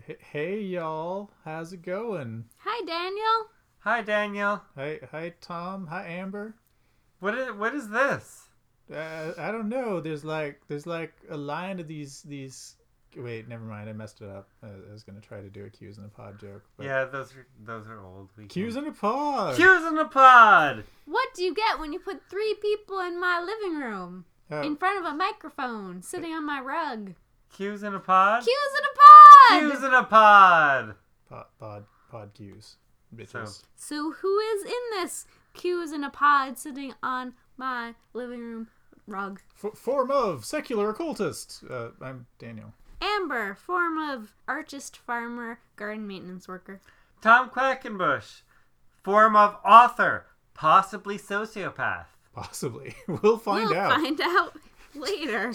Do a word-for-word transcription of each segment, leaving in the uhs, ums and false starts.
H- Hey y'all, how's it going? Hi, Daniel. Hi, Daniel. Hi, hi Tom. Hi Amber. What is what is this? Uh, I don't know. There's like there's like a line of these these. Wait, never mind. I messed it up. I was gonna try to do a Q's in a pod joke. But... Yeah, those are those are old. We Q's can... in a pod. Q's in a pod. What do you get when you put three people in my living room Oh, in front of a microphone, sitting on my rug? Q's in a pod. Q's in a pod. Q's in a pod. pod pod pod Q's, bitches. So- So who is in this Q's in a pod, sitting on my living room rug? F- form of secular occultist. Uh, I'm Daniel. Amber, form of artist, farmer, garden maintenance worker. Tom Quackenbush, form of author, possibly sociopath. Possibly. We'll find we'll out. find out later.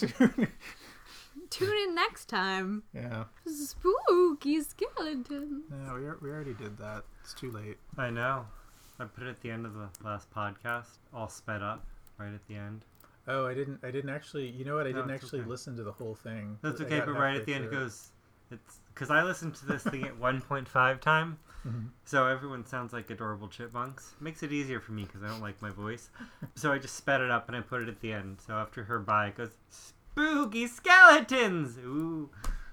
Tune in next time. Yeah. Spooky skeleton. No, we, we already did that. It's too late. I know. I put it at the end of the last podcast, all sped up, right at the end. Oh, I didn't. I didn't actually. You know what? I No, didn't it's actually okay. listen to the whole thing. That's I okay, got but right halfway at the end it through. goes. It's because I listened to this thing at one point five time. Mhm. So everyone sounds like adorable chipmunks. Makes it easier for me because I don't like my voice. So I just sped it up and I put it at the end. So after her bye, it goes, spooky skeletons! Ooh.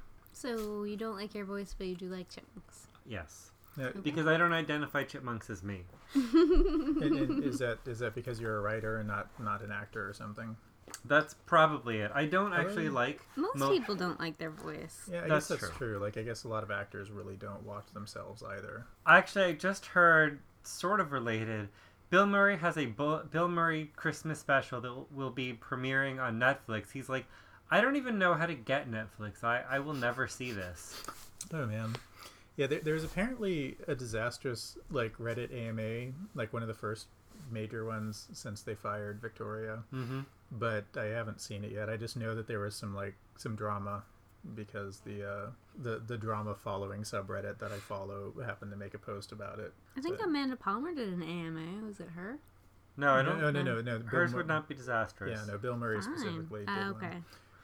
So you don't like your voice, but you do like chipmunks. Yes. Now, Because I don't identify chipmunks as me. and, and is that is that because you're a writer and not not an actor or something? That's probably it. I don't actually Oh. like... Most mo- people don't like their voice. Yeah, I That's guess that's true. true. Like, I guess a lot of actors really don't watch themselves either. Actually, I just heard, sort of related, Bill Murray has a Bu- Bill Murray Christmas special that will be premiering on Netflix. He's like, I don't even know how to get Netflix. I, I will never see this. Oh man, yeah. There, there's apparently a disastrous like Reddit A M A, like one of the first major ones since they fired Victoria. Mm-hmm. But I haven't seen it yet. I just know that there was some like some drama because the uh, the the drama following subreddit that I follow happened to make a post about it. I think So- Amanda Palmer did an A M A. Was it her? No, I no, don't. no, no, no, no. Bill Hers Mur- would not be disastrous. Yeah, no. Bill Murray Fine. specifically. Did Ah, one. okay.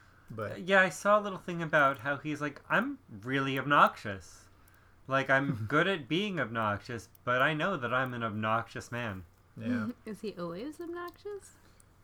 But Yeah, I saw a little thing about how he's like, I'm really obnoxious. Like, I'm good at being obnoxious, but I know that I'm an obnoxious man. yeah, Is he always obnoxious?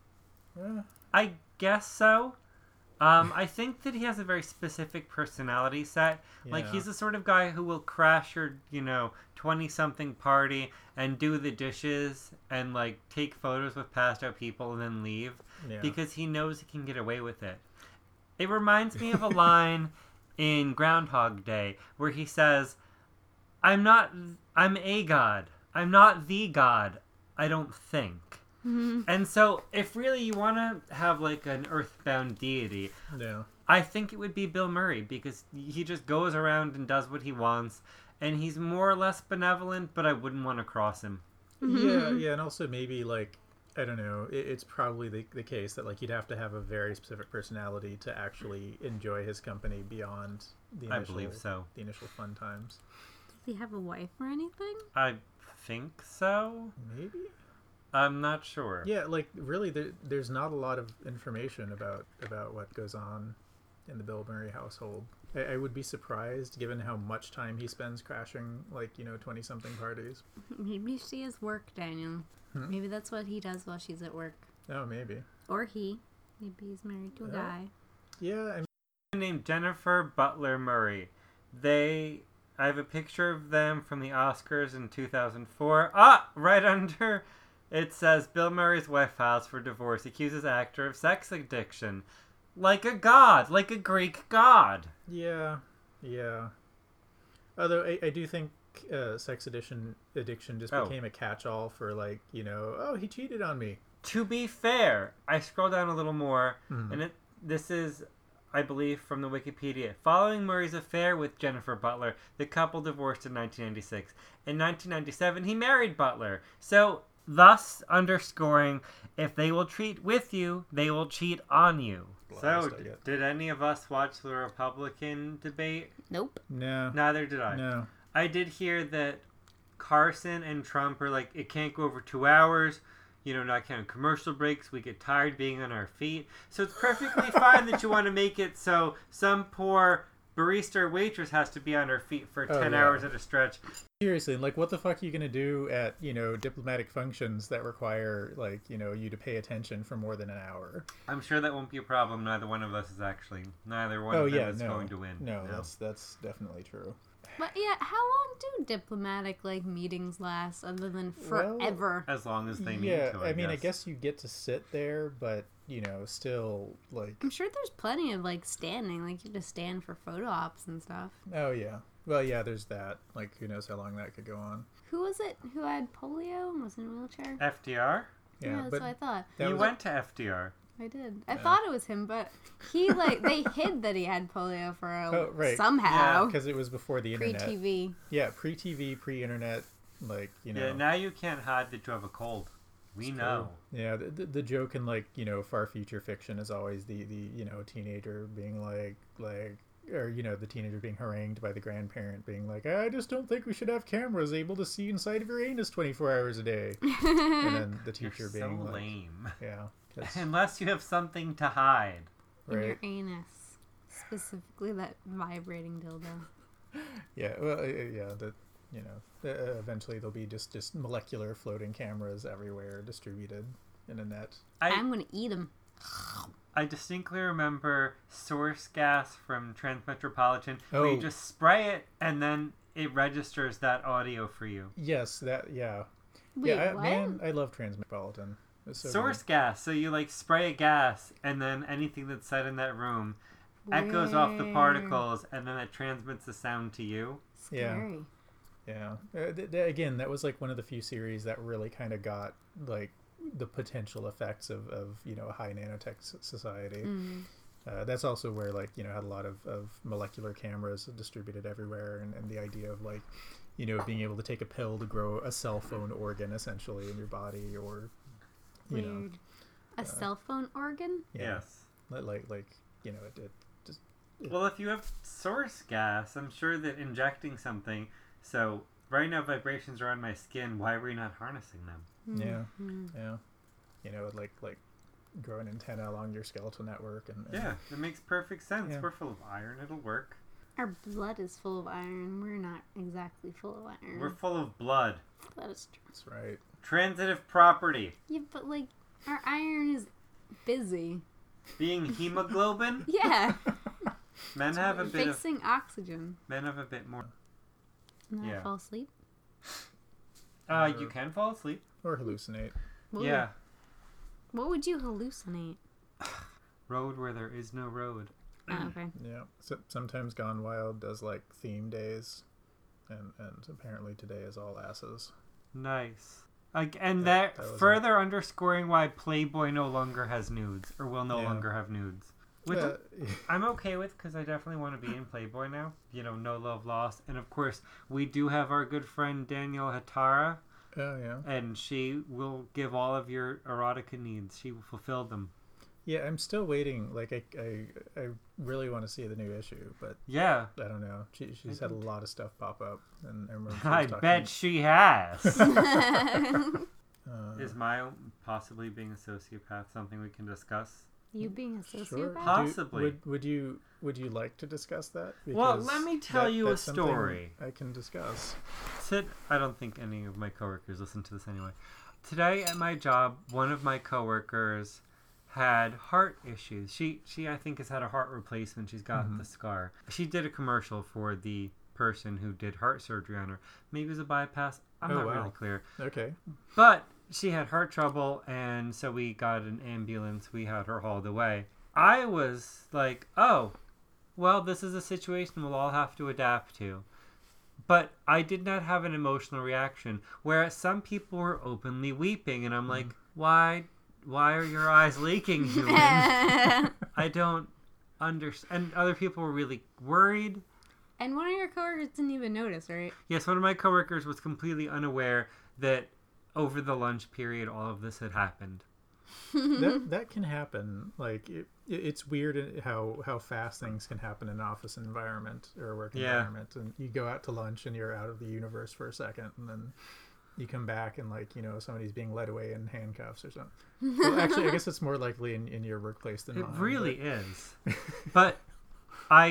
yeah. I guess so. Um, I think that he has a very specific personality set. Like, Yeah. he's the sort of guy who will crash your, you know, twenty-something party and do the dishes and, like, take photos with passed out people and then leave yeah. because he knows he can get away with it. It reminds me of a line in Groundhog Day where he says, I'm not, I'm a god. I'm not the god. I don't think. And so, if really you want to have like an earthbound deity, yeah. I think it would be Bill Murray because he just goes around and does what he wants, and he's more or less benevolent, but I wouldn't want to cross him. Yeah, yeah, and also maybe like I don't know. It, it's probably the, the case that like you'd have to have a very specific personality to actually enjoy his company beyond the I initial, believe so. the initial fun times. Does he have a wife or anything? I think so. Maybe. I'm not sure. Yeah, like really, there, there's not a lot of information about about what goes on in the Bill Murray household. I, I would be surprised given how much time he spends crashing like you know twenty something parties. Maybe she is work, Daniel. Hmm? Maybe that's what he does while she's at work. Oh, maybe. Or he. Maybe he's married to a Yeah. guy. Yeah, I mean, Named Jennifer Butler Murray. They, I have a picture of them from the Oscars in two thousand four. Ah, right under it says Bill Murray's wife files for divorce, accuses actor of sex addiction. Like a god, like a Greek god. yeah, yeah. Although I, I do think uh, sex addiction addiction just Oh. became a catch-all for like you know oh he cheated on me. To be fair, I scroll down a little more, Mhm. and it this is, I believe, from the Wikipedia. Following Murray's affair with Jennifer Butler, the couple divorced in nineteen ninety-six. In nineteen ninety-seven, he married Butler. So, thus underscoring, if they will cheat with you, they will cheat on you. Blast, so, I get. did any of us watch the Republican debate? Nope. No, Neither did I. no. I did hear that Carson and Trump are like, it can't go over two hours. You know, not counting commercial breaks. We get tired being on our feet. So it's perfectly fine that you want to make it so some poor barista or waitress has to be on her feet for Oh, ten yeah. hours at a stretch. Seriously, like, what the fuck are you gonna do at, you know, diplomatic functions that require, like, you know, you to pay attention for more than an hour? I'm sure that won't be a problem. Neither one of us is actually. Neither one Oh of them yeah, is no, going to win. no, that's that's definitely true. But yeah, how long do diplomatic like meetings last other than Well, forever? As long as they need Yeah, to. I, I mean, guess. I guess you get to sit there, but you know, still like, I'm sure there's plenty of like standing, like you have to stand for photo ops and stuff. oh yeah, well yeah, there's that. Like, who knows how long that could go on? Who was it who had polio and was in a wheelchair? F D R? Yeah, that's but what I thought. that You was, went to F D R. I did. I Yeah. thought it was him, but he like they hid that he had polio for a, Oh, right. somehow because it was before the pre internet. T V. Yeah, pre-T V, pre-internet. Like, you know. Yeah, now you can't hide that you have a cold. We It's know. true. Yeah, the, the, the joke in, like, you know, far future fiction is always the, the you know, teenager being like, like, or, you know, the teenager being harangued by the grandparent being like, I just don't think we should have cameras able to see inside of your anus twenty-four hours a day. And then the You're teacher so being like, lame. yeah, 'cause- Unless you have something to hide. In your right. anus. Specifically that vibrating dildo. Yeah, well, uh, yeah, that, you know, uh, eventually there'll be just, just molecular floating cameras everywhere distributed in a net. I, I'm gonna eat him. I distinctly remember source gas from Transmetropolitan where you Oh. just spray it and then it registers that audio for you. Yes, that, yeah. Wait, yeah, I, what? man, I love Transmetropolitan. It's so Source good. gas. So you like spray a gas and then anything that's said in that room echoes off the Weird. particles and then it transmits the sound to you. Yeah. Scary. Yeah. Uh, th- th- again, that was like one of the few series that really kind of got like the potential effects of, of you know, a high nanotech s- society. Mm. Uh, that's also where, like, you know, had a lot of, of molecular cameras distributed everywhere, and, and the idea of, like, you know, being able to take a pill to grow a cell phone organ essentially in your body, or you Weird. know, A cell phone organ? yeah, Yes. li- like like you know, it, it just Well, if you have source gas, I'm sure that injecting something. So right now vibrations are on my skin. Why are we not harnessing them? yeah, Mhm. yeah, you know, like like grow an antenna along your skeletal network, and, and Yeah, it makes perfect sense. Yeah. We're full of iron. It'll work. Our blood is full of iron. We're not exactly full of iron. We're full of blood. That is true. that's right. Transitive property. Yeah, but like our iron is busy. Being hemoglobin, Yeah. men have a bit of Fixing oxygen. men have a bit more. And then Yeah. I fall asleep. Uh, you can fall asleep. Or hallucinate. What Yeah. Would, what would you hallucinate? Road where there is no road. Oh, okay. Yeah. So, sometimes Gone Wild does like theme days, and and apparently today is all asses. Nice. Like, and That- that, that was further underscoring why Playboy no longer has nudes, or will no Yeah. longer have nudes. Which Uh, I'm okay with, because I definitely want to be in Playboy now. You know, no love lost. And of course, we do have our good friend Danielle Hatara, oh yeah. and she will give all of your erotica needs. She will fulfill them. Yeah, I'm still waiting. Like, I, I, I really want to see the new issue, but Yeah, I don't know. She, she's I had a don't. lot of stuff pop up, and I remember she was I talking- bet she has. Uh, Is my possibly being a sociopath something we can discuss? You being a sure. sociopath? Do- Possibly. would would you would you like to discuss that? Well, Because let me tell that- you a that's something story. I can discuss. Sid, I don't think any of my coworkers listen to this anyway. Today at my job, one of my coworkers had heart issues. She, she I think, has had a heart replacement. She's got Mhm. the scar. She did a commercial for the person who did heart surgery on her. Maybe it was a bypass. I'm Oh, not wow. really clear. Okay. But she had heart trouble, and so we got an ambulance. We had her hauled away. I was like, oh, well, this is a situation we'll all have to adapt to. But I did not have an emotional reaction, whereas some people were openly weeping, and I'm Mm-hmm. like, why, why are your eyes leaking, human? I don't understand. And other people were really worried. And one of your coworkers didn't even notice, right? Yes, one of my coworkers was completely unaware that over the lunch period all of this had happened. that that can happen. Like it, it, it's weird how how fast things can happen in an office environment or a work Yeah. environment. And you go out to lunch and you're out of the universe for a second, and then you come back and, like, you know, somebody's being led away in handcuffs or something. Well, actually, I guess it's more likely in, in your workplace than It mine. really is. But I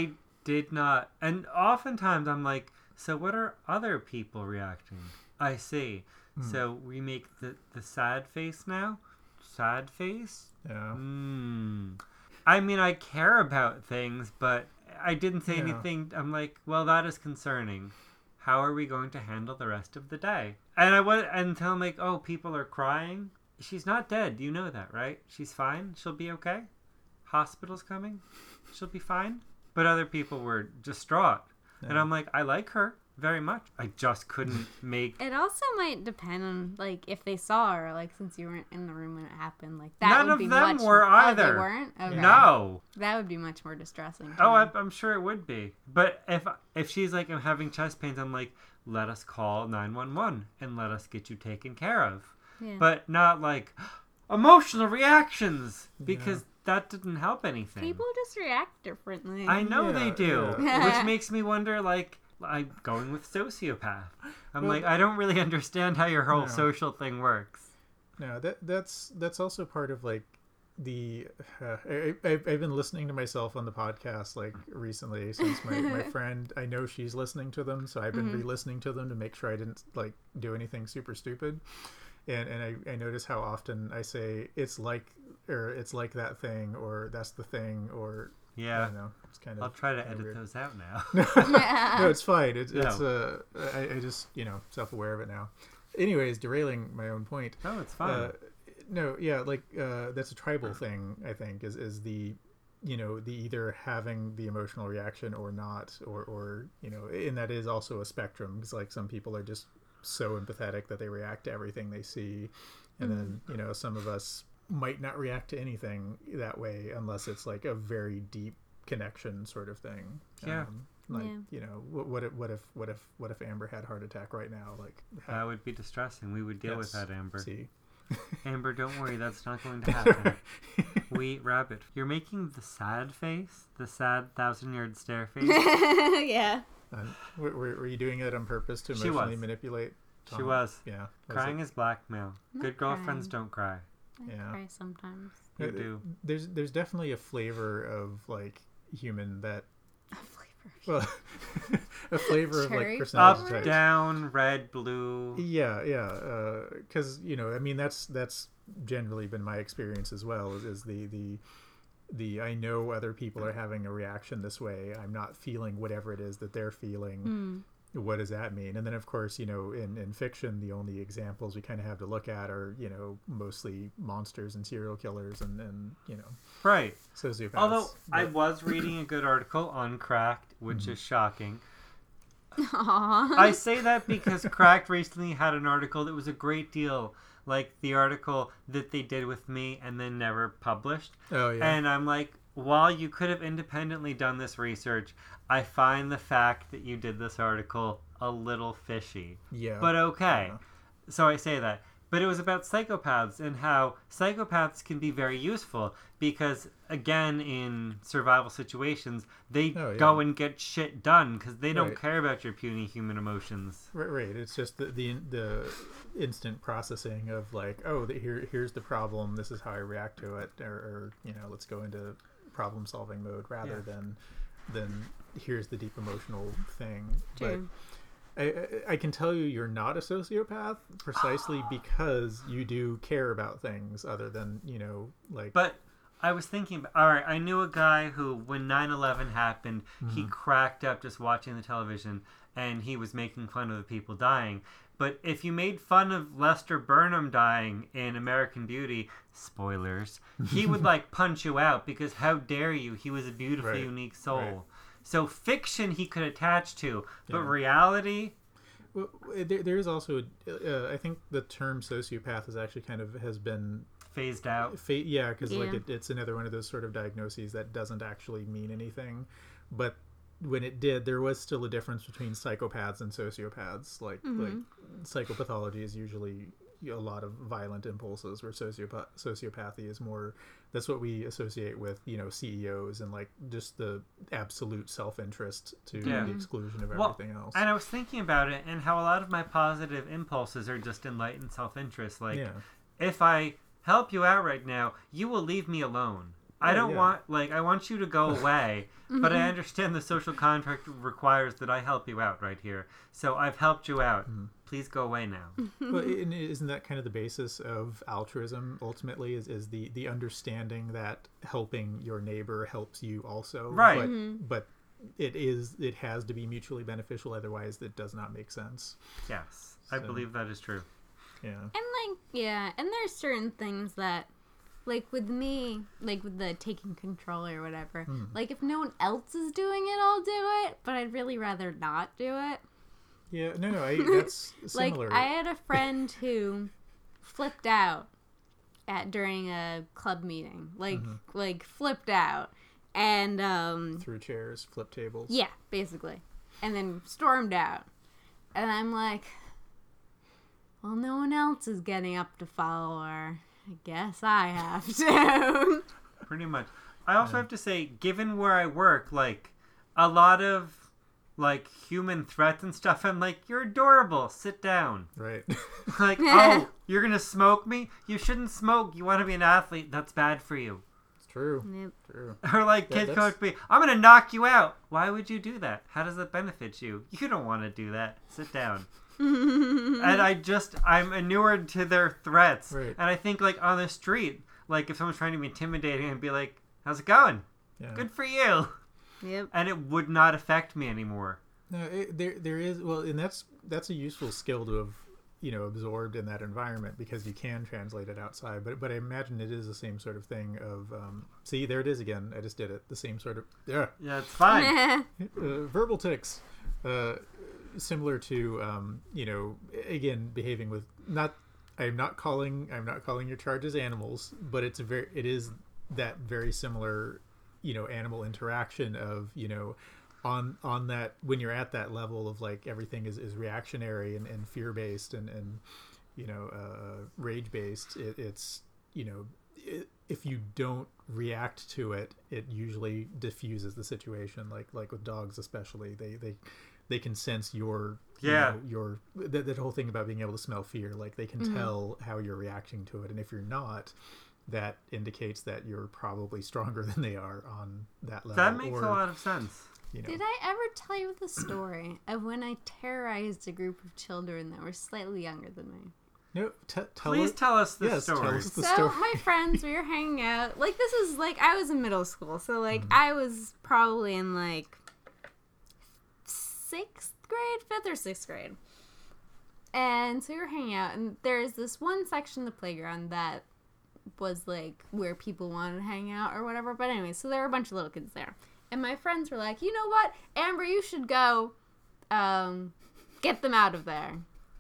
did not. And oftentimes I'm like, so what are other people reacting? I see. Hmm. So we make the, the sad face now? Sad face? Yeah. Hmm. I mean, I care about things, but I didn't say Yeah. anything. I'm like, well, that is concerning. How are we going to handle the rest of the day? And I was until I'm like, oh, people are crying. She's not dead. You know that, right? She's fine. She'll be okay. Hospital's coming. She'll be fine. But other people were distraught. And Yeah. I'm like, I like her very much. I just couldn't make... It also might depend on, like, if they saw her, like, since you weren't in the room when it happened. Like, that None would of be them much... were Oh, either. they weren't? Okay. No. That would be much more distressing. to Oh, me. I, I'm sure it would be. But if if she's like, I'm having chest pains, I'm like, let us call nine one one and let us get you taken care of. Yeah. But not like emotional reactions, because that didn't help anything. People just react differently. I know Yeah, they do, yeah. which makes me wonder, like, I'm going with sociopath. I'm Well, like, I don't really understand how your whole No. social thing works. No, that that's that's also part of like the. Uh, I, I, I've been listening to myself on the podcast like recently since my, my friend. I know she's listening to them, so I've been Mhm. re-listening to them to make sure I didn't like do anything super stupid. And and I, I notice how often I say it's like or it's like that thing or that's the thing or I Yeah, don't know. It's kind of. I'll try to kinda edit weird. those out now. Yeah. No, it's fine. It's, No. it's uh, I, I just you know self-aware of it now. Anyways, derailing my own point. Oh, it's fine. Uh, no, yeah, like uh, that's a tribal thing. I think is is the you know the either having the emotional reaction or not, or or you know, and that is also a spectrum. Because like some people are just so empathetic that they react to everything they see, and then you know some of us might not react to anything that way unless it's like a very deep connection sort of thing. Yeah. Um, like Yeah. you know what, what if what if what if what if Amber had a heart attack right now? Like That would be distressing. We would deal with Yes. that, Amber. see. Amber, don't worry, that's not going to happen. We eat rabbit. You're making the sad face? The sad thousand yard stare face? Yeah. Uh, were, were were you doing it on purpose to She emotionally was. manipulate? She Tom? was. Yeah. Was Crying it? is blackmail. Not Good girlfriends crying. don't cry. I Yeah. cry sometimes. You Uh, do. There's there's definitely a flavor of like human that A flavor. well a flavor of like Cherry personality Up, flavor? types. down, red, blue. Yeah, yeah, because you know, I mean, that's that's generally been my experience as well. Is, is the the the I know other people are having a reaction this way. I'm not feeling whatever it is that they're feeling. Hmm. What does that mean? And then, of course, you know, in in fiction, the only examples we kind of have to look at are you know mostly monsters and serial killers and and you know Right. sociopaths. Although I But- was reading a good article on Cracked, which Mm-hmm. is shocking. Aww. I say that because Cracked recently had an article that was a great deal like the article that they did with me and then never published. oh yeah, And I'm like, while you could have independently done this research, I find the fact that you did this article a little fishy. yeah, But okay. Yeah. So I say that. But it was about psychopaths and how psychopaths can be very useful because, again, in survival situations, they Oh, yeah. go and get shit done because they don't Right. care about your puny human emotions. Right, right. It's just the, the the instant processing of like, oh, the, here here's the problem. This is how I react to it, or, or you know, let's go into problem solving mode rather Yeah. than than here's the deep emotional thing. True. But I, I I can tell you, you're not a sociopath precisely because you do care about things other than you know, like. But I was thinking, all right, I knew a guy who, when nine eleven happened, he Mm-hmm. cracked up just watching the television and he was making fun of the people dying. But if you made fun of Lester Burnham dying in American Beauty, spoilers, he would like punch you out because how dare you? He was a beautiful, Right, unique soul. right. So fiction he could attach to, but Yeah. reality, Well, there, there is also, uh, I think the term sociopath is actually kind of has been phased out. Fa- yeah, because like Yeah. it, it's another one of those sort of diagnoses that doesn't actually mean anything. But when it did, there was still a difference between psychopaths and sociopaths. Like like psychopathology is usually a lot of violent impulses, where sociopath sociopathy is more. That's what we associate with you know C E Os and like just the absolute self interest to Yeah. the exclusion of Well, everything else. And I was thinking about it and how a lot of my positive impulses are just enlightened self-interest. Like, yeah, if I help you out right now, you will leave me alone. I Oh, don't yeah. want, like, I want you to go away, but Mm-hmm. I understand the social contract requires that I help you out right here. So I've helped you out. Mhm. Please go away now. Well, and isn't that kind of the basis of altruism? Ultimately, is, is the the understanding that helping your neighbor helps you also, Right. But, Mhm. but it is it has to be mutually beneficial. Otherwise, it does not make sense. Yes, I So- believe that is true. Yeah. And like, yeah, and there's certain things that, like with me, like with the taking control or whatever, Hmm. like if no one else is doing it, I'll do it, but I'd really rather not do it. Yeah. No, no. I, that's Like, similar. I had a friend who flipped out at during a club meeting. Like, Mm-hmm. like flipped out. And, um, through chairs, flip tables. yeah, basically. And then stormed out. And I'm like, well, no one else is getting up to follow her. I guess I have to. Pretty much. I also have to say, given where I work, like, a lot of, like, human threats and stuff, I'm like, you're adorable. Sit down. Right. Like, oh, you're going to smoke me? You shouldn't smoke. You want to be an athlete. That's bad for you. It's true. Yep. True. Or like Yeah, kids come that's- up to me, I'm gonna knock you out. Why would you do that? How does that benefit you? You don't want to do that. Sit down. And I just I'm inured to their threats. Right. And I think like on the street, like if someone's trying to be intimidating, I'd be like, how's it going? Yeah. Good for you. Yep. And it would not affect me anymore. No, it, there there is well, and that's that's a useful skill to have, you know, absorbed in that environment because you can translate it outside. But but I imagine it is the same sort of thing of um, see, there it is again. I just did it. The same sort of yeah, Yeah, it's fine. uh, verbal tics, uh, similar to um, you know, again behaving with not. I'm not calling I'm not calling your charges animals, but it's a very it is that very similar, you know, animal interaction of, you know, on on that when you're at that level of like everything is, is reactionary and, and fear based and, and you know uh, rage based, it, it's you know it, if you don't react to it, it usually diffuses the situation. Like like with dogs especially, they they they can sense your you Yeah. know, your that, that whole thing about being able to smell fear. Like they can tell how you're reacting to it, and if you're not, that indicates that you're probably stronger than they are on that level. That makes or, a lot of sense. You know, Did I ever tell you the story of when I terrorized a group of children that were slightly younger than me? no, t- tell Please it, tell us the yes, tell story. us the so story. my friends, we were hanging out. Like this is like I was in middle school, so like Mm-hmm. I was probably in like sixth grade, fifth or sixth grade. And so we were hanging out, and there's this one section of the playground that was like where people wanted to hang out or whatever. But anyway, so there were a bunch of little kids there, and my friends were like, you know what, Amber, you should go, um, get them out of there.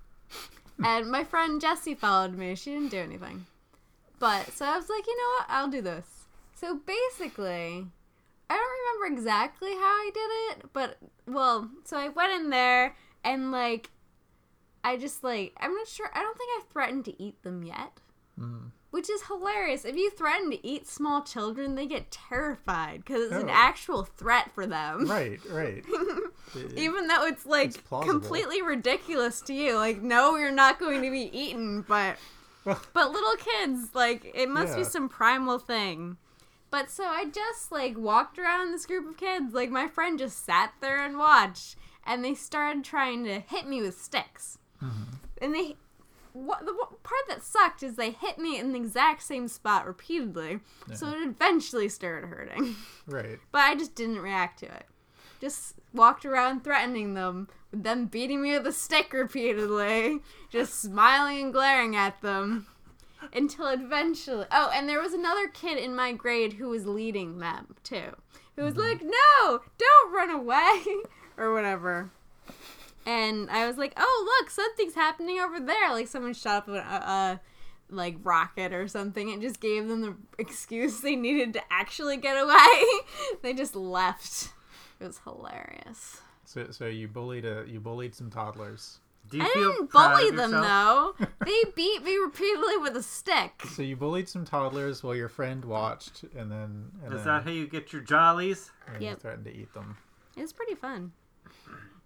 And my friend Jessie followed me. She didn't do anything. But, so I was like, you know what? I'll do this. So basically, I don't remember exactly how I did it, but, well, so I went in there and, like, I just, like, I'm not sure. I don't think I threatened to eat them yet. Mm. Which is hilarious. If you threaten to eat small children, they get terrified because it's an Oh. actual threat for them. Right, right. It- Even though it's like It's plausible. completely ridiculous to you, like no, you're not going to be eaten, but Well- but little kids, like it must be Yeah. some primal thing. But so I just like walked around this group of kids, like my friend just sat there and watched, and they started trying to hit me with sticks, and they. What the what part that sucked is they hit me in the exact same spot repeatedly, so it eventually started hurting. right. But I just didn't react to it. Just walked around threatening them, with them beating me with a stick repeatedly, just smiling and glaring at them. Until eventually... Oh, and there was another kid in my grade who was leading them, too. Who was like, no, don't run away, or whatever. And I was like, oh, look, something's happening over there. Like, someone shot up a, a like, rocket or something and just gave them the excuse they needed to actually get away. They just left. It was hilarious. So so you bullied a you bullied some toddlers. Do you I feel didn't proud bully of them, yourself? though. They beat me repeatedly with a stick. So you bullied some toddlers while your friend watched, and then and Is then, that how you get your jollies? and you Yep. threatened to eat them. It was pretty fun.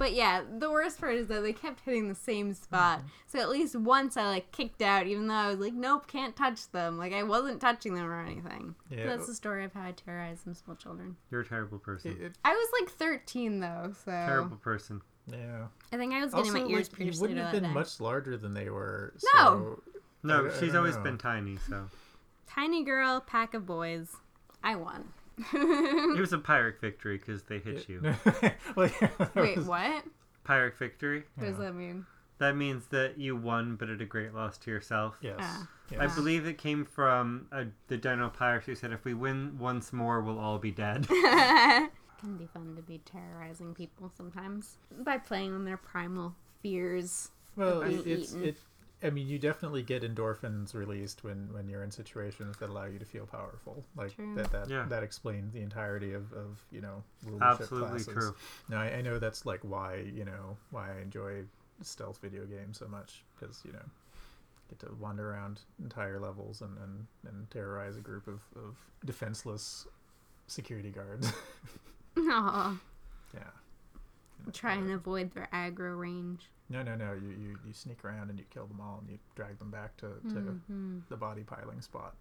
But yeah, the worst part is that they kept hitting the same spot. Mm-hmm. So at least once I like kicked out, even though I was like, nope, can't touch them. Like I wasn't touching them or anything. Yeah. That's the story of how I terrorize some small children. You're a terrible person. It, it, I was like thirteen though, so terrible person. Yeah. I think I was getting also, my ears like, pierced. You wouldn't have been day. much larger than they were. No. So no, I, she's I always know. been tiny, so. Tiny girl, pack of boys. I won. It was a Pyrrhic victory because they hit you. well, yeah, Wait, was... what? Pyrrhic victory? What yeah. does that mean? That means that you won, but at a great loss to yourself. Yes. Ah. yes. I believe it came from uh, the Dino Pirates who said, if we win once more, we'll all be dead. It can be fun to be terrorizing people sometimes by playing on their primal fears. Well, of being it, it's eaten. it. I mean, you definitely get endorphins released when, when you're in situations that allow you to feel powerful. Like True. that that, Yeah. that explains the entirety of, of you know rulership Absolutely classes. true. No, I, I know that's like why you know why I enjoy stealth video games so much, because you know get to wander around entire levels and, and, and terrorize a group of, of defenseless security guards. Aw. Yeah. Try and avoid their aggro range. No, no, no. You, you, you sneak around and you kill them all and you drag them back to, to Mm-hmm. the body piling spot.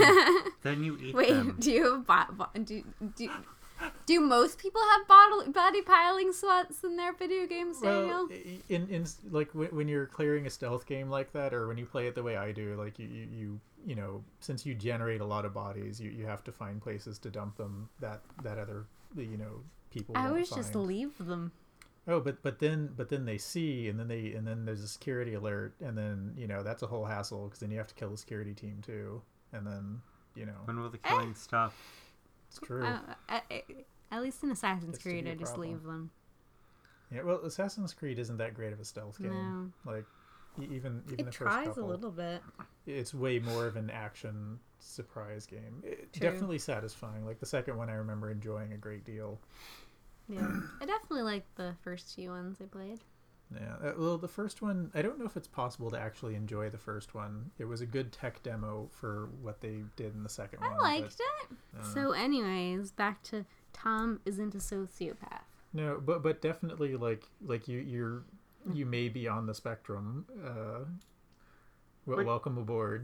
Then you eat Wait, them. do you have bo- bo- do, do do most people have body, body piling slots in their video games, Daniel? Well, in in like when, when you're clearing a stealth game like that, or when you play it the way I do, like you you you, you know, since you generate a lot of bodies, you, you have to find places to dump them that that other you know people. I won't always just find. leave them. Oh, but but then but then they see, and then they and then there's a security alert, and then you know that's a whole hassle because then you have to kill the security team too, and then you know When will the killing stop? it's true. Uh, I, I, at least in Assassin's Gets to Creed, be a I just problem. leave them. Yeah, well, Assassin's Creed isn't that great of a stealth game. No. Like e- even even It the first tries couple, a little bit. it's way more of an action surprise game. It, True. definitely satisfying. Like the second one, I remember enjoying a great deal. Yeah, I definitely like the first few ones I played. Yeah, uh, well, the first one, I don't know if it's possible to actually enjoy the first one. It was a good tech demo for what they did in the second I one. liked but, it. uh, So, anyways, back to Tom isn't a sociopath. No, but but definitely like like you you're you may be on the spectrum. Uh, well, Wait. welcome aboard.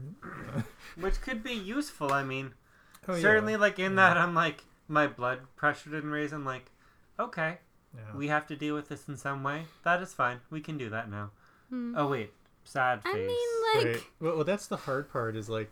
Which could be useful. I mean, Oh, yeah. certainly, like, in Yeah. that, I'm like, my blood pressure didn't raise. I'm like, okay, Yeah. we have to deal with this in some way. That is fine. We can do that now. Hmm. Oh, wait. Sad face. I mean, like, Right. Well, well, that's the hard part. Is like,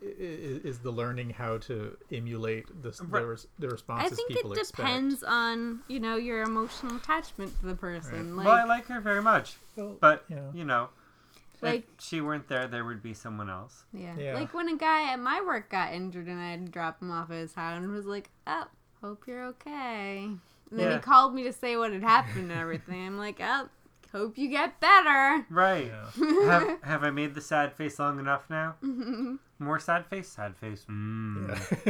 is, is the learning how to emulate the the, Right. res, the I responses think people it expect. depends on, you know, your emotional attachment to the person. Like, well, I like her very much. Well, But, yeah. you know, Like- if she weren't there, there would be someone else. yeah. Yeah. Like when a guy at my work got injured and I had to drop him off at his house and was like, oh, hope you're okay. And then Yeah. he called me to say what had happened and everything. I'm like, oh, hope you get better. Right. Yeah. have, have I made the sad face long enough now? More sad face? Sad face. Mm.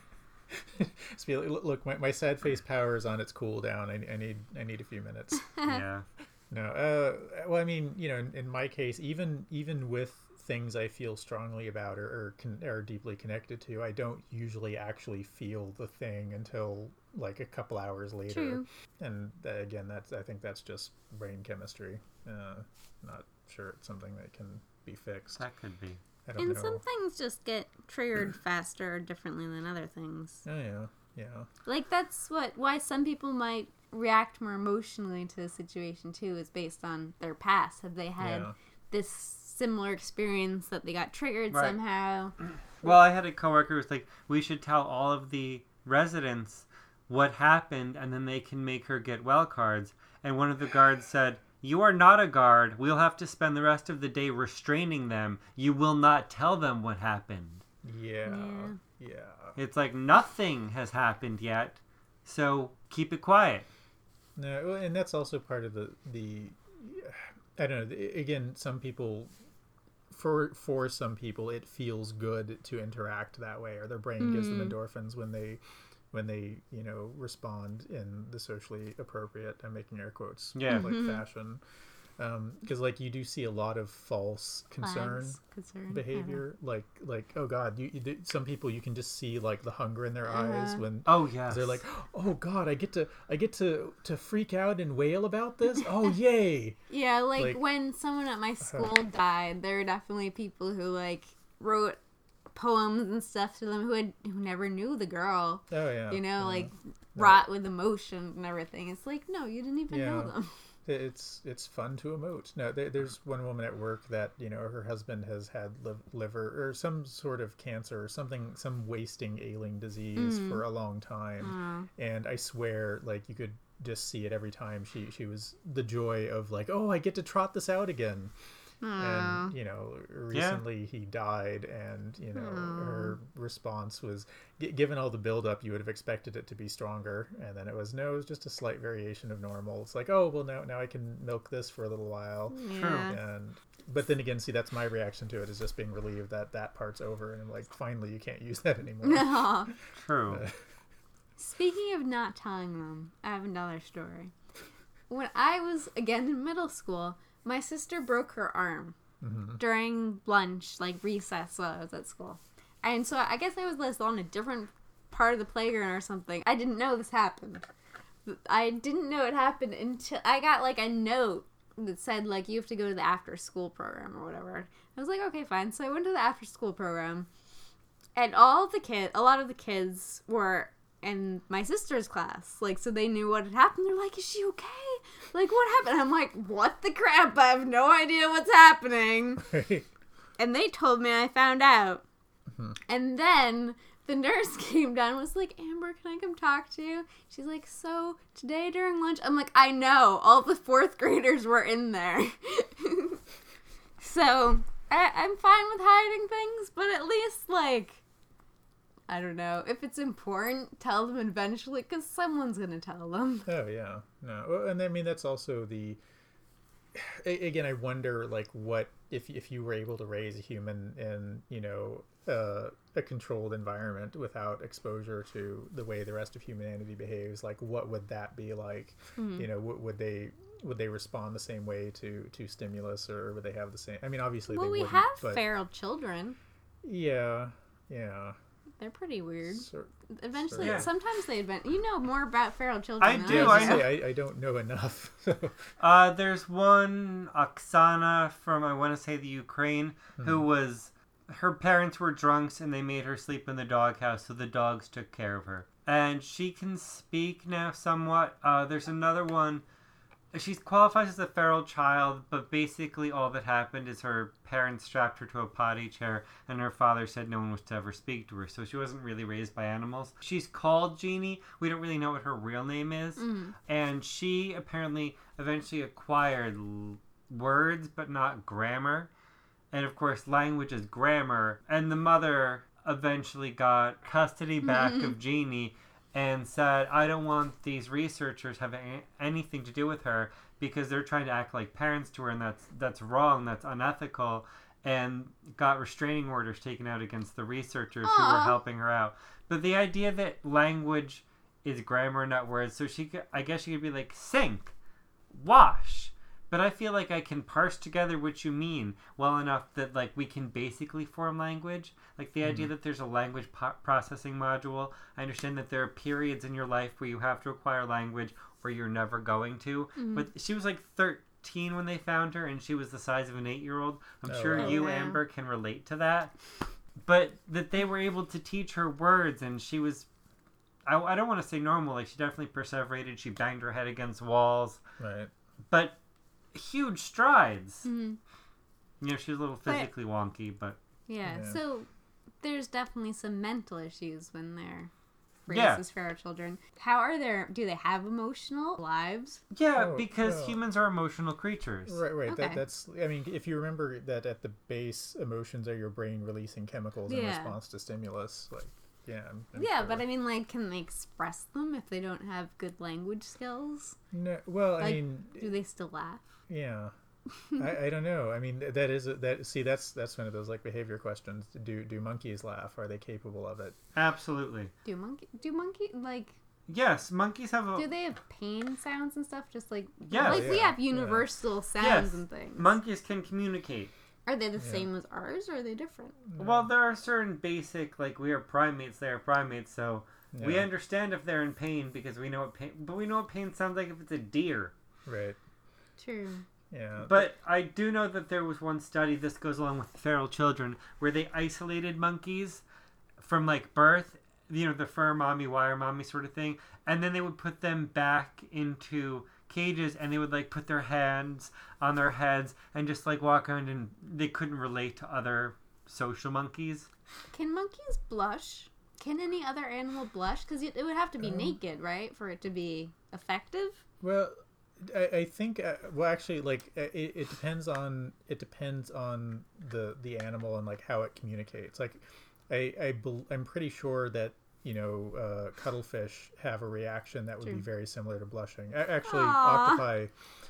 Yeah. So, look, look, my, my sad face power is on its cooldown. I, I need I need a few minutes. Yeah. No, uh, well, I mean, you know, in, in my case, even even with things I feel strongly about or or, con- or deeply connected to, I don't usually actually feel the thing until like a couple hours later. True. And uh, again, that's I think that's just brain chemistry. Uh, not sure it's something that can be fixed. That could be. I don't And know. some things just get triggered faster or differently than other things. Oh yeah, yeah. Like that's what why some people might react more emotionally to a situation too is based on their past. Have they had Yeah. this similar experience that they got triggered Right. somehow? Well, I had a coworker who was like, we should tell all of the residents what happened and then they can make her get well cards. And one of the guards said, you are not a guard. We'll have to spend the rest of the day restraining them. You will not tell them what happened. Yeah. Yeah. Yeah. It's like nothing has happened yet, so keep it quiet. No, well, and that's also part of the the. I don't know. the- Again, some people, for for some people, it feels good to interact that way, or their brain gives them Mm. endorphins when they, when they you know respond in the socially appropriate. I'm making air quotes. Yeah. Like fashion. because like you do see a lot of false concern Flags, concern, behavior, like like oh god, you, you some people you can just see like the hunger in their Uh-huh. eyes when Oh yes. they're like, oh god, I get to I get to to freak out and wail about this. Oh yay! Yeah, like, Like- when someone at my school died, there were definitely people who like wrote poems and stuff to them who had who never knew the girl. Oh yeah, You know, yeah. like wrought with emotion and everything. It's like, no, you didn't even know Yeah. them. It's it's fun to emote. No, there, there's one woman at work that you know her husband has had liv- liver or some sort of cancer or something, some wasting ailing disease Mm. for a long time, Oh. and I swear, like you could just see it every time she she was the joy of like, oh, I get to trot this out again. Oh. And you know recently he died, and you know her response was g- given all the build up you would have expected it to be stronger, and then it was no, it was just a slight variation of normal. It's like, oh well, now now I can milk this for a little while. Yeah. And but then again, see, that's my reaction to it, is just being relieved that that part's over, and I'm like, finally you can't use that anymore. No. True. Speaking of not telling them, I have another story. When I was, again, in middle school, my sister broke her arm Mm-hmm. during lunch, like recess while I was at school. And so I guess I was like, on a different part of the playground or something. I didn't know this happened. I didn't know it happened until I got like a note that said like, you have to go to the after school program or whatever. I was like, okay, fine. So I went to the after school program, and all of the kids, a lot of the kids were in my sister's class. Like, so they knew what had happened. They're like, is she okay? Like, what happened? I'm like, what the crap? I have no idea what's happening. And they told me, I found out. And then the nurse came down and was like, Amber, can I come talk to you? She's like, so today during lunch, I'm like, I know, all the fourth graders were in there. So I, I'm fine with hiding things, but at least, like, I don't know, if it's important, tell them eventually, because someone's going to tell them. Oh yeah, no, well, and I mean that's also the. a- Again, I wonder like what if if you were able to raise a human in you know uh, a controlled environment without exposure to the way the rest of humanity behaves, like what would that be like? Mm-hmm. You know, w- would they would they respond the same way to to stimulus, or would they have the same? I mean, obviously Well, they we wouldn't, have but feral children. yeah, yeah. They're pretty weird. So, Eventually, Yeah. sometimes they invent. You know more about feral children I than do, I I do. know. say I, I don't know enough. So. Uh, there's one Oksana from, I want to say, the Ukraine, who was, her parents were drunks and they made her sleep in the doghouse, so the dogs took care of her. And she can speak now somewhat. Uh, there's another one. She qualifies as a feral child, but basically all that happened is her parents strapped her to a potty chair, and her father said no one was to ever speak to her, so she wasn't really raised by animals. She's called Jeannie. We don't really know what her real name is. Mm. And she apparently eventually acquired l- words, but not grammar. And of course, language is grammar. And the mother eventually got custody back of Jeannie and said, I don't want these researchers having a- anything to do with her because they're trying to act like parents to her, and that's that's wrong, that's unethical, and got restraining orders taken out against the researchers who were Aw. helping her out. But the idea that language is grammar, not words, so she could, I guess she could be like, sink, wash. But I feel like I can parse together what you mean well enough that like we can basically form language. Like the idea that there's a language po- processing module. I understand that there are periods in your life where you have to acquire language or you're never going to. But she was like thirteen when they found her, and she was the size of an eight-year-old. I'm Oh, sure wow. you, Oh, wow. Amber, can relate to that. But that they were able to teach her words, and she was, I, I don't want to say normal, like she definitely perseverated. She banged her head against walls. Right. But huge strides. Mhm. You know, she was a little But- physically wonky, but Yeah, Yeah. so there's definitely some mental issues when they're raised Yeah. as feral children. How are their, do they have emotional lives? yeah, Oh, because yeah. humans are emotional creatures. Right, right. That, Okay. that's. I mean, if you remember that at the base, emotions are your brain releasing chemicals in Yeah. response to stimulus. Like, yeah. I'm, I'm Yeah, sure. but I mean, like, can they express them if they don't have good language skills? No, well, I like, mean, Do they still laugh? yeah. I, I don't know. I mean, that is a, that. See, that's that's one of those like behavior questions. Do do monkeys laugh? Are they capable of it? Absolutely. Do monkey, do monkey, like, Yes, monkeys have a... Do they have pain sounds and stuff? Just like Yes. like we Yeah, have universal sounds Yes. and things. Monkeys can communicate. Are they the Yeah. same as ours, or are they different? Well, there are certain basic, like, we are primates, they are primates, so we Yeah. understand if they're in pain because we know what pain... But we know what pain sounds like if it's a deer. Right. True. Yeah. But I do know that there was one study, this goes along with feral children, where they isolated monkeys from, like, birth, you know, the fur mommy, wire mommy sort of thing, and then they would put them back into cages, and they would, like, put their hands on their heads and just, like, walk around, and they couldn't relate to other social monkeys. Can monkeys blush? Can any other animal blush? Because it, it would have to be Um, naked, right, for it to be effective. Well, I, I think. Uh, well, actually, like uh, it, it depends on it depends on the the animal and like how it communicates. Like, I, I bel- I'm pretty sure that you know uh, cuttlefish have a reaction that would True. be very similar to blushing. A- Actually, Aw. octopi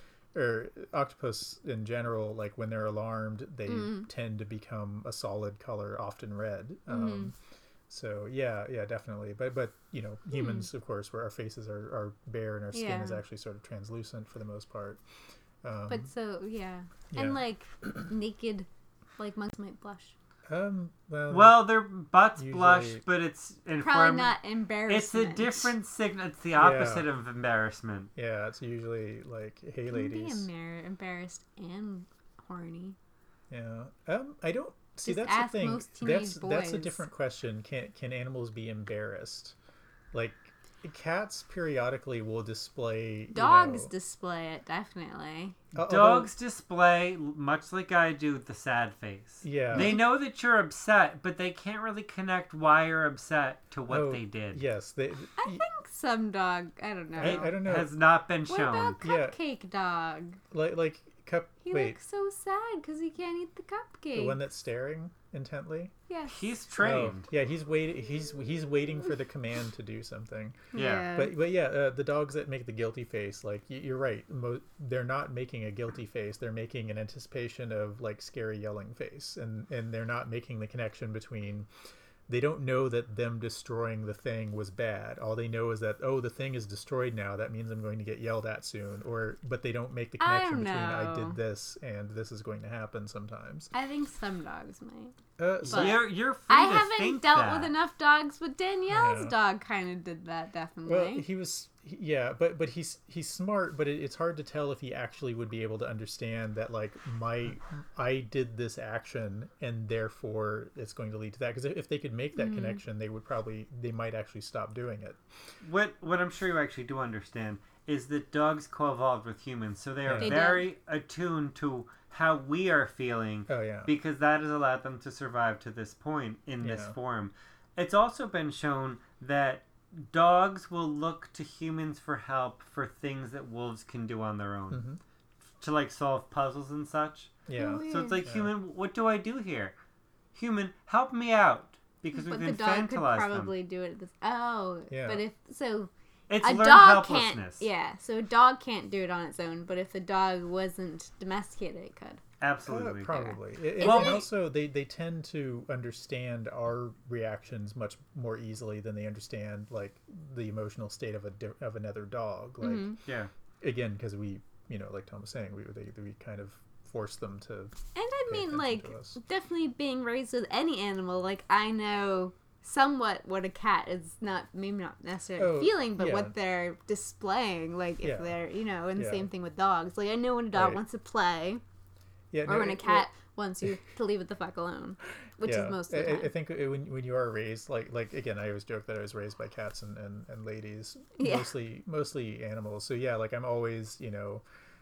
or octopus in general, like when they're alarmed, they Mm. tend to become a solid color, often red. Um, So yeah, yeah, definitely. But but you know, humans, of course, where our faces are, are bare and our skin Yeah. is actually sort of translucent for the most part. Um, But so, yeah. yeah. And, like, naked, like, monkeys might blush. um, well, Well, their butts blush, Usually- but it's Probably inform- not embarrassment. It's a different signal. It's the opposite of embarrassment. yeah, it's usually like, hey, You can be ladies. embar- embarrassed and horny. Yeah. Um, I don't see. Just That's ask the thing. most teenage That's that's a boys. different question. Can can animals be embarrassed? Like, cats periodically will display. you Dogs know- display it, definitely. Al- although- Dogs display, much like I do, the sad face. Yeah. They know that you're upset, but they can't really connect why you're upset to what Oh, they did. Yes. They. I think some dog, I don't know. It I don't know. has not been What shown. about Yeah. Cupcake Dog? Like like cup. He wait. looks so sad because he can't eat the cupcake. The one that's staring intently. Yes. He's Oh, trained. yeah, he's waiting. He's he's waiting for the command to do something. Yeah. But but yeah, uh, the dogs that make the guilty face, like y- you're right. Mo- they're not making a guilty face. They're making an anticipation of like scary yelling face, and and they're not making the connection between. They don't know that them destroying the thing was bad. All they know is that, oh, the thing is destroyed now. That means I'm going to get yelled at soon. Or but they don't make the I connection don't between I know. did this and this is going to happen sometimes. I think some dogs might. Uh, so But- you're you're free I to haven't think dealt that. with enough dogs, but Danielle's Yeah. dog kind of did that, definitely. Well, he was, he- yeah, but but he's he's smart, but it, it's hard to tell if he actually would be able to understand that like my I did this action and therefore it's going to lead to that. Because if, if they could make that Mm-hmm. connection, they would probably they might actually stop doing it. What what I'm sure you actually do understand is that dogs co-evolved with humans, so they are They do. very attuned to how we are feeling, Oh yeah, because that has allowed them to survive to this point in this Yeah. form. It's also been shown that dogs will look to humans for help for things that wolves can do on their own, Mhm. to like solve puzzles and such. yeah. Oh, So it's like, Yeah. human, what do I do here? Human, help me out, because but we've the dog could infantilized them. probably do it. This oh, Yeah. but if so, It's a learned dog can't. helplessness. Yeah, so a dog can't do it on its own. But if the dog wasn't domesticated, it could. Absolutely. Uh, probably. And, Isn't and it- also, they, they tend to understand our reactions much more easily than they understand like the emotional state of a di- of another dog. Like Mhm. Yeah. again, because we, you know, like Tom was saying, we they, we kind of force them to. And I pay mean, attention like, to us. definitely being raised with any animal, like, I know somewhat what a cat is not, maybe not necessarily Oh, feeling, but yeah. what they're displaying. Like, if Yeah. they're, you know, and the Yeah. same thing with dogs. Like, I know when a dog Right. wants to play, Yeah, or no, when a it- cat wants you to leave it the fuck alone, which yeah. is most of the I, time. I think it- when when you are raised like like again, I always joke that I was raised by cats and, and, and ladies, Yeah. mostly mostly animals. So yeah, like I'm always you know,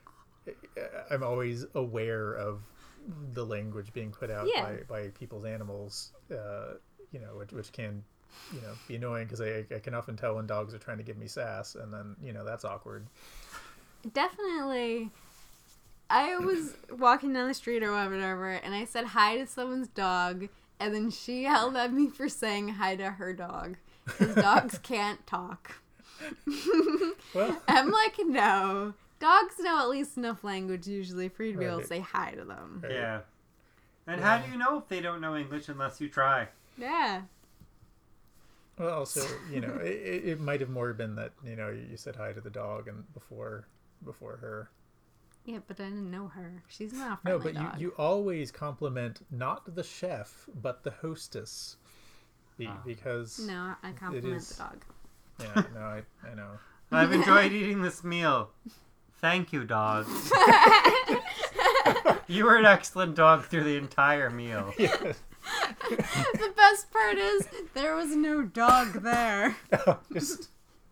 I'm always aware of the language being put out Yeah. by, by people's animals. Uh, you know, which which can you know be annoying because I I can often tell when dogs are trying to give me sass, and then you know that's awkward. Definitely. I was walking down the street or whatever, and I said hi to someone's dog, and then she yelled at me for saying hi to her dog. Because dogs can't talk. Well, I'm like, no. Dogs know at least enough language usually for you to be able to Right. say hi to them. Right. Yeah. And Yeah. how do you know if they don't know English unless you try? Yeah. Well, also, you know, it, it it might have more been that, you know, you said hi to the dog and before before her. Yeah, but I didn't know her. She's not a No, friendly but you, dog. you always compliment not the chef, but the hostess. Be, Ah. because, No, I compliment is- the dog. yeah, no, I, I know. I've enjoyed eating this meal. Thank you, dog. You were an excellent dog through the entire meal. Yeah. The best part is there was no dog there. Just,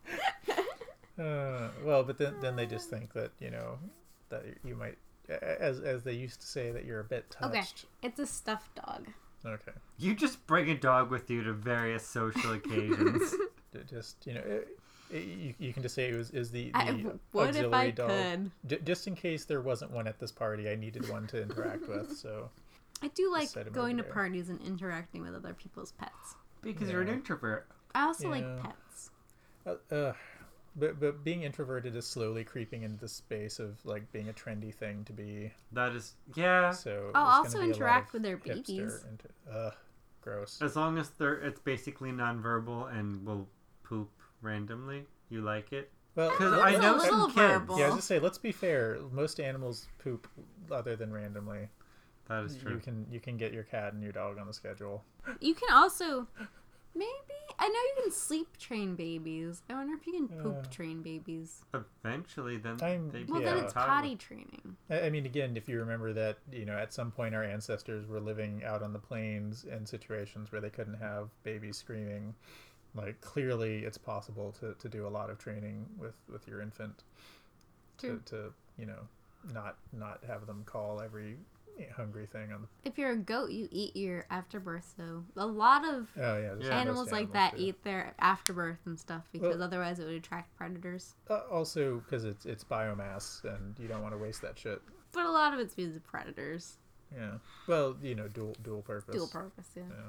uh, well, but then, then they just think that, you know, that you might, as as they used to say, that you're a bit touched. Okay, it's a stuffed dog. Okay. You just bring a dog with you to various social occasions. D- Just, you know, it, it, you, you can just say it was is the, the I would if auxiliary I dog. could. J- just in case there wasn't one at this party, I needed one to interact with. So I do like set him going to over there. parties and interacting with other people's pets. Because you're an Yeah. introvert. I also Yeah. like pets. Uh, uh, but but being introverted is slowly creeping into the space of like being a trendy thing to be. That is, yeah. So I'll there's also gonna be a lot interact of with their hipster babies. Into, uh, gross. As long as they're, it's basically nonverbal and will poop randomly. You like it? Well, 'Cause let- I It's let- know a let- some little kids. verbal. Yeah, I was just say, let's be fair. Most animals poop other than randomly. That is true. You can you can get your cat and your dog on the schedule. You can also maybe I know you can sleep train babies. I wonder if you can poop Uh, train babies. Eventually, then I'm- they Well, yeah. then it's potty training. I I mean, again, if you remember that, you know, at some point our ancestors were living out on the plains in situations where they couldn't have babies screaming. Like, clearly it's possible to, to do a lot of training with, with your infant True. to, to, you know, not not have them call every hungry thing on the... If you're a goat, you eat your afterbirth. So a lot of Oh, yeah. there's Yeah. animals most like animals that do. eat their afterbirth and stuff because Well- otherwise it would attract predators. Uh, also, because it's, it's biomass and you don't want to waste that shit. But a lot of it's because of predators. Yeah. Well, you know, dual dual purpose. Dual purpose, yeah. Yeah.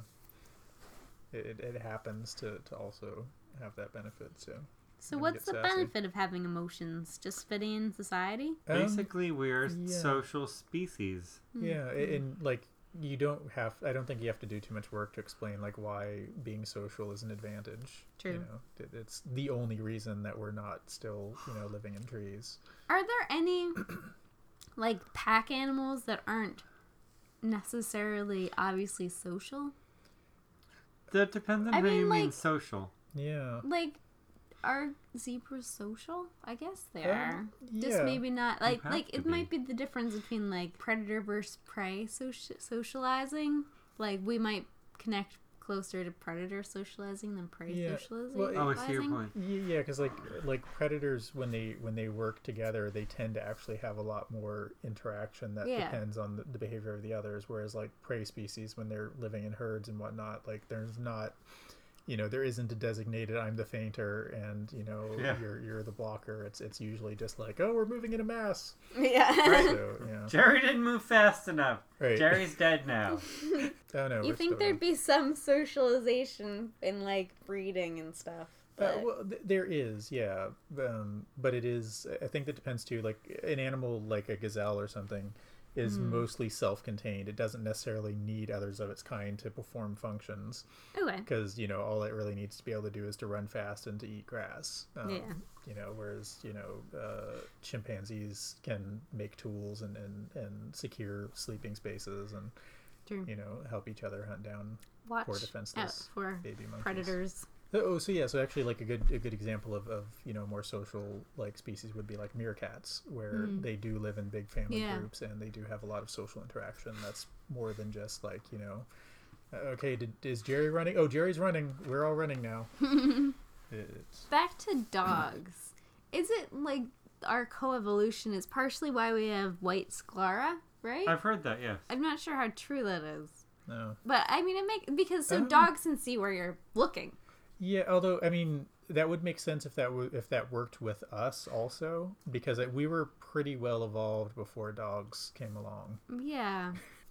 It, it, it happens to, to also have that benefit, so... So Gonna what's get the sassy. benefit of having emotions? Just fitting in society? Um, Basically, we're yeah. social species. Yeah, a- and like you don't have. I don't think you have to do too much work to explain like why being social is an advantage. True. You know, it, it's the only reason that we're not still, you know, living in trees. Are there any like pack animals that aren't necessarily obviously social? That depends on I how mean, you mean like- social. Yeah. Like are zebras social? I guess they Um, are. Just yeah. maybe not like have like to it might be the difference between like predator versus prey soci- socializing. Like we might connect closer to predator socializing than prey Yeah, socializing. well, Oh, I see your socializing. point. Y- Yeah, because like like predators when they when they work together, they tend to actually have a lot more interaction that Yeah. depends on the, the behavior of the others. Whereas like prey species, when they're living in herds and whatnot, like there's not, you know, there isn't a designated I'm the fainter and you know Yeah. you're you're the blocker. It's it's usually just like, oh, we're moving in a mass. Yeah. So yeah, Jerry didn't move fast enough. right. Jerry's dead now. Oh no, You we're think still- there'd be some socialization in like breeding and stuff? Uh, But well, th- there is, yeah, um, but it is. I think that depends too. Like an animal like a gazelle or something is Hmm. mostly self-contained. It doesn't necessarily need others of its kind to perform functions okay. because you know all it really needs to be able to do is to run fast and to eat grass. Um, Yeah. You know, whereas you know uh, chimpanzees can make tools and, and and secure sleeping spaces and True. you know help each other hunt down Watch poor out defenseless for baby monkeys. predators. Oh, so yeah, so actually, like a good a good example of, of you know more social like species would be like meerkats, where Mm. they do live in big family Yeah. groups and they do have a lot of social interaction. That's more than just like you know, uh, okay, did, is Jerry running? Oh, Jerry's running. We're all running now. It's, Back to dogs. Is it like our coevolution is partially why we have white sclera, right? I've heard that, yes. I'm not sure how true that is. no, But I mean it make because so Um, dogs can see where you're looking. yeah. Although I mean, that would make sense if that w- if that worked with us also, because uh, we were pretty well evolved before dogs came along. Yeah.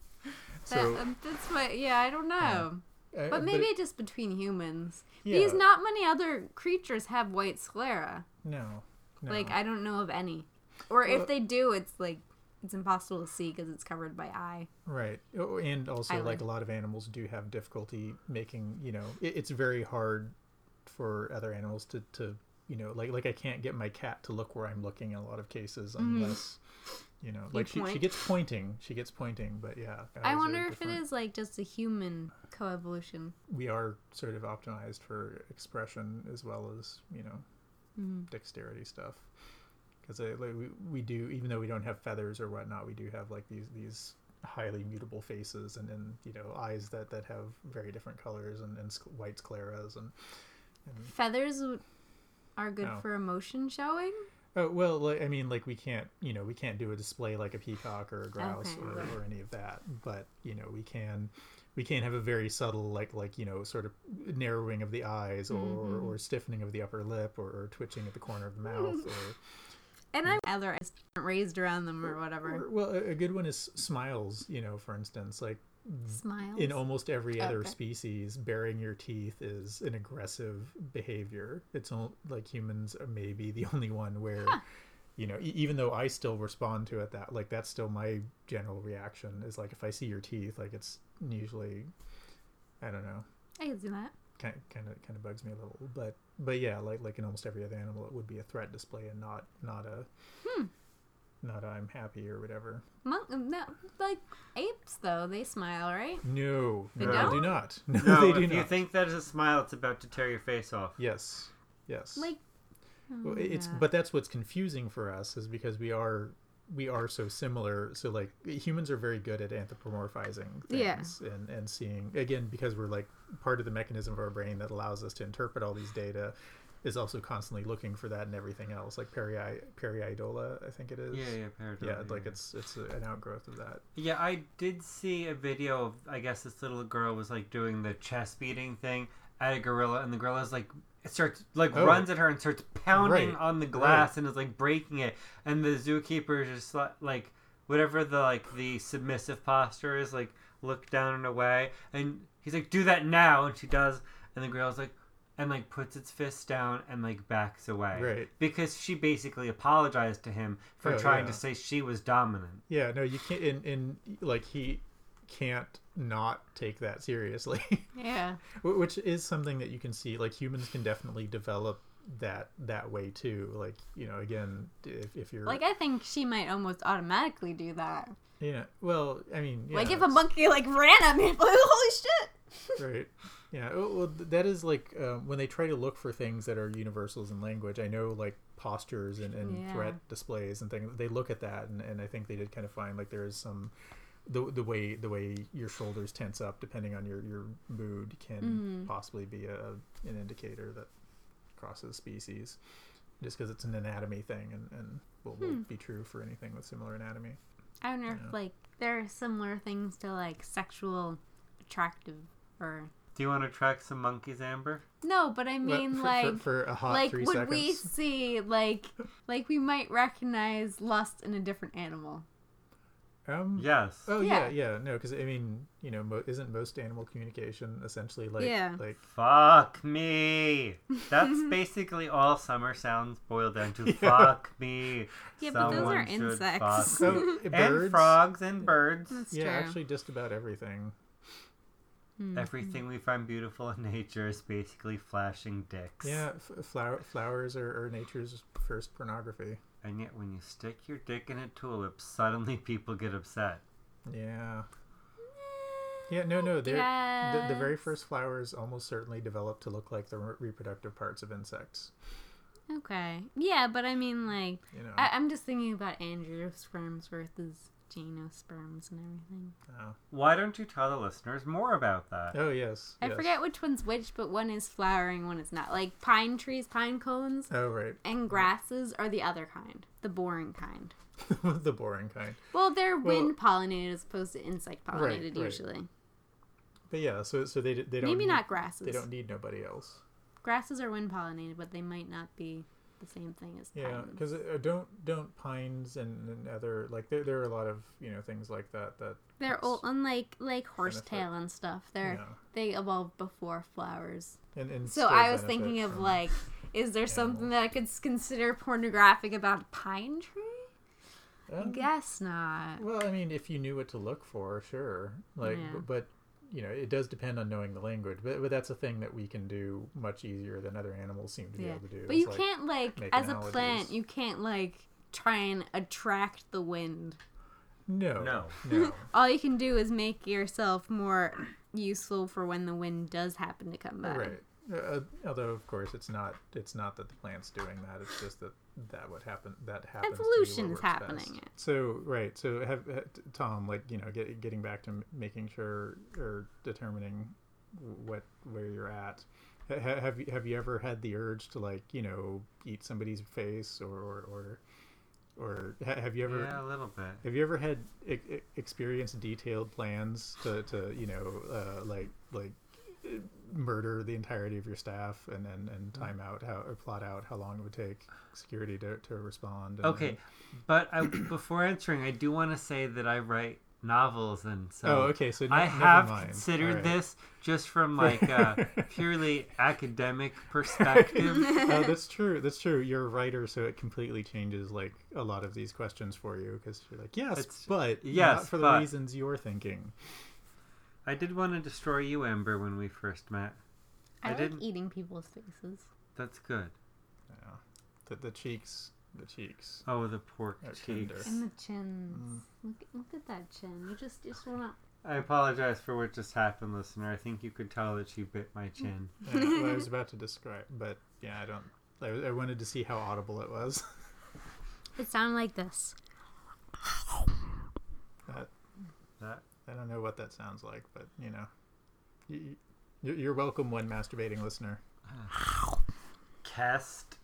So that, um, that's what yeah, I don't know. uh, But maybe it- just between humans. yeah, Because not many other creatures have white sclera. no, no. Like I don't know of any. Or if Well- they do, it's like it's impossible to see because it's covered by eye. Right. Oh, and also, Eyelid. like, a lot of animals do have difficulty making, you know, it, it's very hard for other animals to, to you know, like like I can't get my cat to look where I'm looking in a lot of cases Mhm. unless, you know, like she, she point. gets pointing. She gets pointing, but yeah. I eyes are wonder if it different. is like just a human coevolution. We are sort of optimized for expression as well as, you know, Mm. dexterity stuff. Because like, we, we do, even though we don't have feathers or whatnot, we do have like these these highly mutable faces and, and you know, eyes that, that have very different colors and, and sc- white scleras and, and Feathers w- are good Oh. for emotion showing. oh well, like, I mean, like we can't, you know, we can't do a display like a peacock or a grouse Okay, or, right. or any of that. But you know, we can we can have a very subtle like like you know sort of narrowing of the eyes or, Mhm. or, or stiffening of the upper lip or, or twitching at the corner of the mouth or. And I'm other eyes aren't raised around them or whatever. Or, well, a, a good one is smiles, you know, for instance. Like, Smiles. in almost every other Okay. species, baring your teeth is an aggressive behavior. It's all, like humans are maybe the only one where, Huh. you know, e- even though I still respond to it, that, like, that's still my general reaction is like, if I see your teeth, like, it's usually, I don't know, I can see that. kind kind of kind of bugs me a little. But but yeah, like like in almost every other animal, it would be a threat display and not not a Hmm. not a I'm happy or whatever. Monk, no, like apes though, they smile, right? No, They no, don't? they do not. No, No, they if do you not. think that is a smile, it's about to tear your face off. Yes, yes. Like, Well, oh, it's yeah. but that's what's confusing for us is because we are we are so similar. So like humans are very good at anthropomorphizing things Yeah. and and seeing again because we're like part of the mechanism of our brain that allows us to interpret all these data is also constantly looking for that and everything else like peri periidola I think it is. Yeah, yeah, pareidolia, Yeah, like yeah. it's it's a, an outgrowth of that. Yeah, I did see a video of, I guess this little girl was like doing the chest beating thing at a gorilla, and the gorilla's like, it starts, like Oh. runs at her and starts pounding Right, on the glass right. and is like breaking it. And the zookeeper is just li- like, whatever the, like, the submissive posture is, like, look down and away. And he's like, do that now. And she does. And the gorilla's like, and like puts its fist down and like backs away. Right. Because she basically apologized to him for Oh, trying yeah. to say she was dominant. Yeah, no, you can't. In, in like he can't not take that seriously. yeah. Wh- which is something that you can see like humans can definitely develop that that way too like you know again if, if you're Like, I think she might almost automatically do that. yeah well I mean yeah, like, if a it's- monkey, like, ran at me, I'd be like, holy shit! right yeah oh, well th- that is like um, when they try to look for things that are universals in language I know like postures and, and Yeah. threat displays and things they look at that and, and I think they did kind of find like there is some the the way the way your shoulders tense up depending on your your mood can Mhm. possibly be a an indicator that crosses species just because it's an anatomy thing and and will, will Hmm. be true for anything with similar anatomy. I wonder Yeah. if, like, there are similar things to, like, sexual attractive or... Do you want to track some monkeys, Amber? No, but I But mean, for, like... for, for a hot like, three would seconds. we see, like... like, we might recognize lust in a different animal. Um, Yes. Oh yeah, Yeah. yeah. No, because I mean, you know, mo- isn't most animal communication essentially like Yeah. like Fuck me. That's basically all summer sounds boil down to. Yeah. Fuck me. Yeah, but those are Someone should insects. fuck me. oh, And birds? frogs and birds. That's Yeah, true. actually, just about everything. Hmm. Everything we find beautiful in nature is basically flashing dicks. Yeah, f- flower flowers are, are nature's first pornography. And yet when you stick your dick in a tulip, suddenly people get upset. Yeah. Yeah, no, no. They're the, the very Yes. first flowers almost certainly developed to look like the re- reproductive parts of insects. Okay. Yeah, but I mean, like... You know. I, I'm just thinking about angiosperms versus gymnosperms and everything. oh. Why don't you tell the listeners more about that? oh yes. I yes. forget which one's which, but one is flowering, one is not. Like, pine trees, pine cones, Oh right, and grasses are the other kind. The boring kind. the boring kind. Well, they're Well- wind pollinated as opposed to insect pollinated Right, right. usually. But yeah, so so they they don't Maybe need, not grasses. they don't need nobody else. Grasses are wind pollinated, but they might not be the same thing as Yeah, pines. because uh, don't don't pines and, and other like there there are a lot of you know things like that that They're it's- old, unlike like horsetail and stuff. They're you know, they evolved before flowers. and, and So still I was benefit thinking of from- like, is there something that I could s- consider pornographic about a pine tree? I Um, guess not. Well, I mean, if you knew what to look for, sure. Like, Yeah. b- but you know, it does depend on knowing the language, but, but that's a thing that we can do much easier than other animals seem to be Yeah. able to do. But is, you like, can't like make as a analogies. plant, you can't like try and attract the wind. No. No. No. All you can do is make yourself more useful for when the wind does happen to come by. Right. Uh, although, of course, it's not. It's not that the plant's doing that. It's just that that would happen. That happens. to be what Evolution's works happening. best. So right. So have, ha- Tom, like you know, get, getting back to m- making sure or determining what where you're at. Ha- have you have you ever had the urge to like you know eat somebody's face or or or, or ha- have you ever Yeah, a little bit. have you ever had e- e- experienced detailed plans to, to you know uh, like like uh, murder the entirety of your staff and and, and time out how or plot out how long it would take security to, to respond? And, Okay, but I, before answering, I do want to say that I write novels, and so oh, okay. So I ne- never have mind. considered All right. this just from like a purely academic perspective. Oh, that's true. That's true. You're a writer, so it completely changes like a lot of these questions for you because you're like, yes, It's- but yes, not for the but- reasons you're thinking. I did want to destroy you, Amber, when we first met. I, I like didn't- eating people's faces. That's good. Yeah. The, the cheeks, the cheeks. Oh, the pork Oh, cheeks. tender. And the chins. Mm. Look, look at that chin. You just just wanna. I apologize for what just happened, listener. I think you could tell that she bit my chin. Yeah, well, I was about to describe, but yeah, I don't. I, I wanted to see how audible it was. It sounded like this. That, That I don't know what that sounds like, but you know, you, you- you're welcome, one masturbating listener. cast.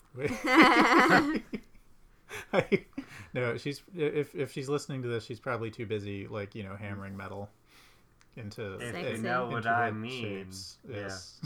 I, no, she's if if she's listening to this, she's probably too busy, like you know, hammering metal into. If Sexy. you know what into I head mean. shapes. Yeah. Yes.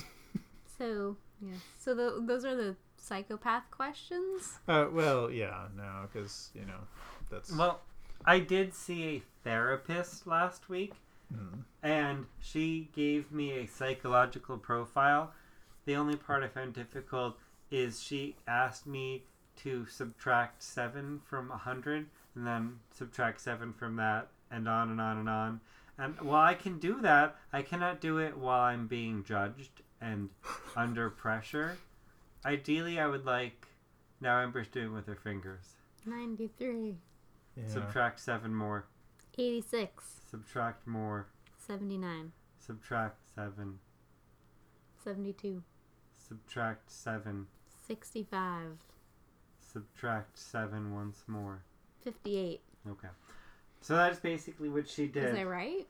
So yes. So the, those are the psychopath questions. Uh, well, yeah, no, because you know, that's. Well, I did see a therapist last week, Mm. and she gave me a psychological profile. The only part I found difficult is she asked me to subtract seven from a hundred, and then subtract seven from that, and on and on and on. And while I can do that, I cannot do it while I'm being judged and under pressure. Ideally, I would like. Now Amber's doing it with her fingers. ninety-three. Yeah. Subtract seven more. eighty-six. Subtract more. seventy-nine. Subtract seven. seventy-two. Subtract seven. sixty-five. Subtract seven once more. fifty-eight. Okay. So that's basically what she did. Is that right?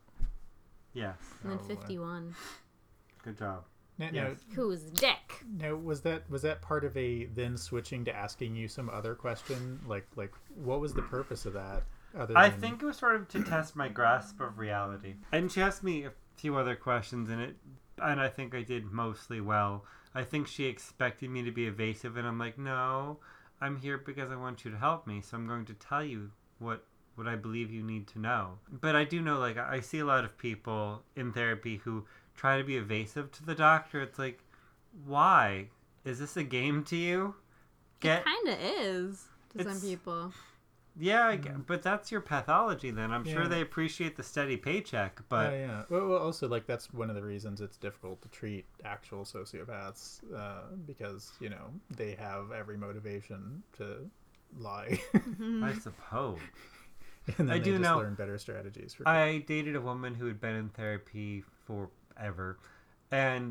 Yes. And then Probably. fifty-one. Good job. Now, Yes. Who's dick? now, now, was that was that part of a then switching to asking you some other question? Like, like, what was the purpose of that? Other I than, think it was sort of to test my grasp of reality. And she asked me a few other questions in it, and I think I did mostly well. I think she expected me to be evasive, and I'm like, no, I'm here because I want you to help me, so I'm going to tell you what what I believe you need to know. But I do know, like, I see a lot of people in therapy who try to be evasive to the doctor. It's like, why? Is this a game to you? Get It kind of is to some It's- people. Yeah, I g but that's your pathology then. I'm sure Yeah. they appreciate the steady paycheck, Oh, but yeah. Well, well, also, like, that's one of the reasons it's difficult to treat actual sociopaths uh, because, you know, they have every motivation to lie. I suppose. and then I they do just know- learn better strategies. For I dated a woman who had been in therapy forever, and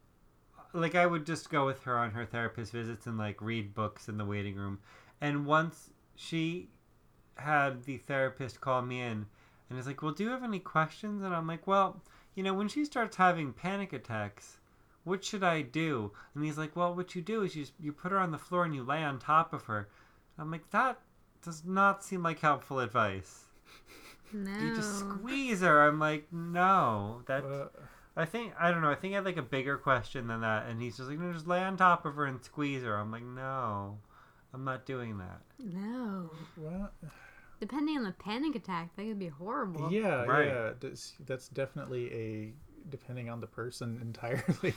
like I would just go with her on her therapist visits and like read books in the waiting room. And once she had the therapist call me in and is like, well, do you have any questions? And I'm like, well, you know, when she starts having panic attacks, what should I do? And he's like, well, what you do is you, you put her on the floor and you lay on top of her. I'm like, that does not seem like helpful advice. No. You just squeeze her. I'm like, no. That Uh, I think I don't know. I think I had like a bigger question than that, and he's just like, no, just lay on top of her and squeeze her. I'm like, no, I'm not doing that. No. well, Depending on the panic attack, that could be horrible. yeah, Right. yeah. That's, that's definitely a depending on the person entirely.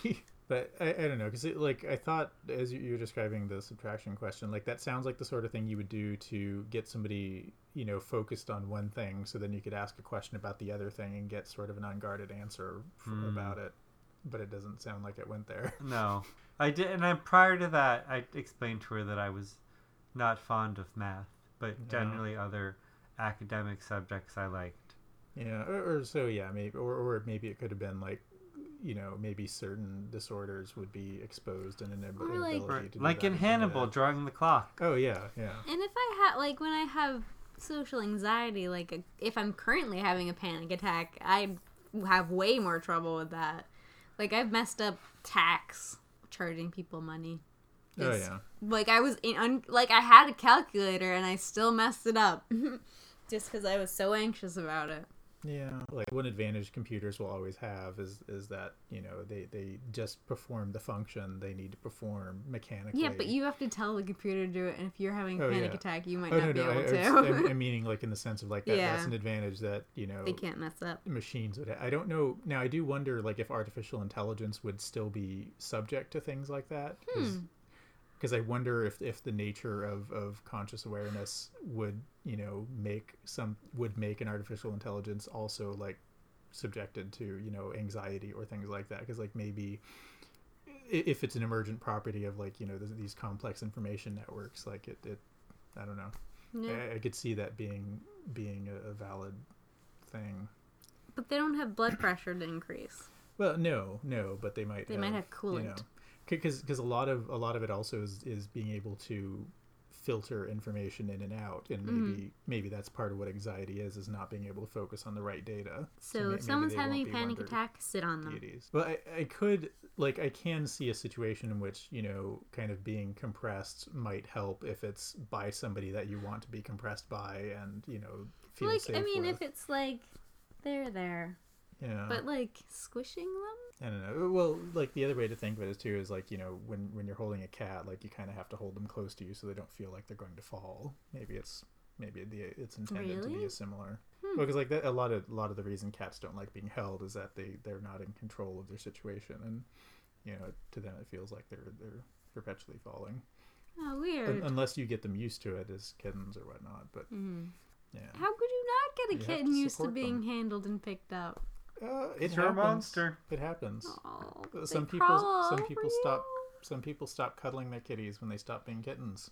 But I, I don't know, because like I thought as you, you were describing the subtraction question, like that sounds like the sort of thing you would do to get somebody, you know, focused on one thing, so then you could ask a question about the other thing and get sort of an unguarded answer f- Hmm. about it. But it doesn't sound like it went there. No, I did, and then prior to that, I explained to her that I was not fond of math, but No. generally other academic subjects I liked. Yeah, or, or so yeah, maybe, or or maybe it could have been like, you know, maybe certain disorders would be exposed in an ab- Or, like- inability Or, to do like that in and do Hannibal, that. drawing the clock. Oh yeah, yeah. And if I had, like, when I have social anxiety, like, a, if I'm currently having a panic attack, I have way more trouble with that. Like, I've messed up tax, charging people money. Oh Just- yeah. Like, I was, in, un, like, I had a calculator and I still messed it up. Just because I was so anxious about it. Yeah, like one advantage computers will always have is is that, you know, they they just perform the function they need to perform mechanically. Yeah, but you have to tell the computer to do it, and if you're having a Oh, panic yeah. attack, you might Oh not no, be no, able I, to. I, I'm, I'm meaning like in the sense of like that, that's Yeah. an advantage that, you know, They can't mess up. machines would. Ha- I don't know. Now I do wonder like if artificial intelligence would still be subject to things like that. Hmm. Because I wonder if, if the nature of, of conscious awareness would, you know, make some would make an artificial intelligence also like subjected to, you know, anxiety or things like that. Because like maybe i- if it's an emergent property of like, you know, th- these complex information networks, like it, it I don't know. Yeah. I, I could see that being being a, a valid thing. But they don't have blood pressure to increase. Well, no, no, but they might. They might have coolant. Because because a lot of a lot of it also is, is being able to filter information in and out, and maybe Mhm. maybe that's part of what anxiety is is not being able to focus on the right data. So, may- if maybe someone's they having a won't be panic wonder- attack, sit on them. deities. Well, I, I could like I can see a situation in which, you know, kind of being compressed might help if it's by somebody that you want to be compressed by, and, you know, feel Like, safe I mean, with. if it's like they're there, yeah. but like squishing them. I don't know. Well, like the other way to think of it is too is like, you know, when when you're holding a cat, like you kind of have to hold them close to you so they don't feel like they're going to fall. Maybe it's maybe the it's intended to be Really? a similar. Hmm. Well, because like that, a lot of a lot of the reason cats don't like being held is that they they're not in control of their situation, and, you know, to them it feels like they're they're perpetually falling, Oh, Un- weird. unless you get them used to it as kittens or whatnot. But Mhm. yeah, How could you not get a You have kitten to used to support being them. handled and picked up? uh, it It's your happens. monster. It happens. Oh, Uh, they some people crawl all some over people you? stop some people stop cuddling their kitties when they stop being kittens.